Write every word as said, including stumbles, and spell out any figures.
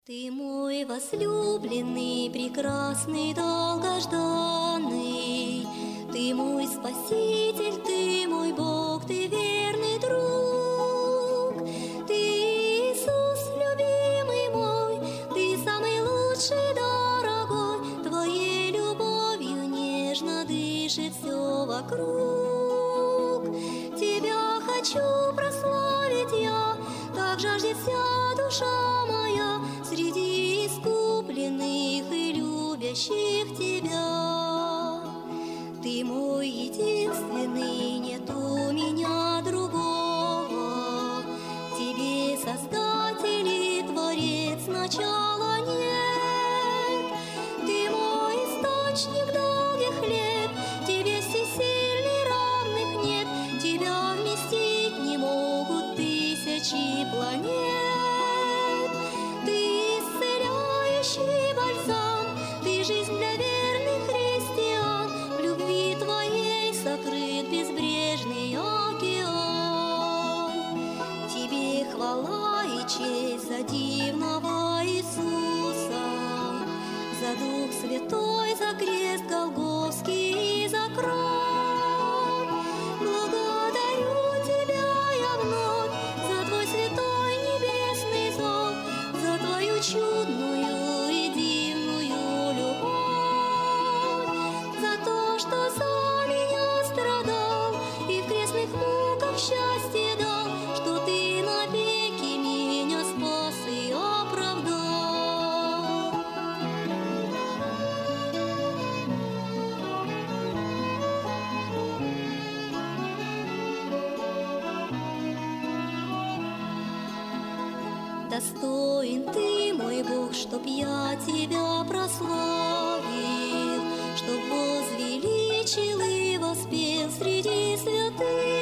Ты мой возлюбленный, прекрасный, долгожданный, Ты мой спаситель, ты мой Бог, ты верный друг. Ты, Иисус, любимый мой, ты самый лучший, дорогой, Твоей любовью нежно дышит все вокруг. Тебя хочу прославить я, так жаждет вся душа моя, среди искупленных и любящих Тебя. Ты мой единственный, нет у меня другого. Тебе, Создатель и Творец, начала нет. Ты мой источник долгих лет, Тебе всесильный равных нет. Тебя вместить не могут тысячи планет. Бальзам, ты жизнь для верных христиан, в любви Твоей сокрыт безбрежный океан. Тебе хвала и честь за дивного Иисуса, за Дух Святой, за крест Голгофский и за кровь. Благодарю Тебя я вновь за Твой святой небесный зов, за Твою чудную что за меня страдал и в крестных муках счастье дал, что Ты навеки меня спас и оправдал. Достоин Ты, мой Бог, чтоб я Тебя прославил, чтоб возвеличил и воспел среди святых.